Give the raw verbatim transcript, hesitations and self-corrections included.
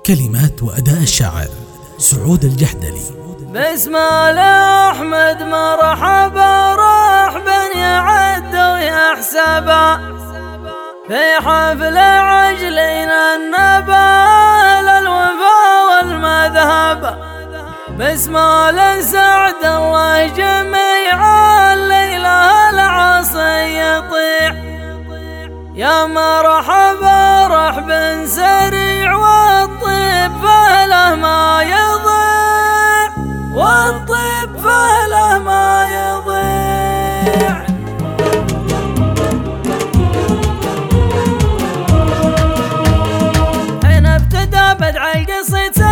كلمات وأداء الشاعر سعود الجحدلي. بسم الله أحمد مرحبا رحبا يعد ويحسبا في حفل عجلنا النبال الوفا والمذهب. بسم الله سعد الله جميعا ليلة العصي يطيع يا مرحبا رحب سريع والطيب فله ما يضيع والطيب فله ما يضيع. حين ابتدى بدع القصيد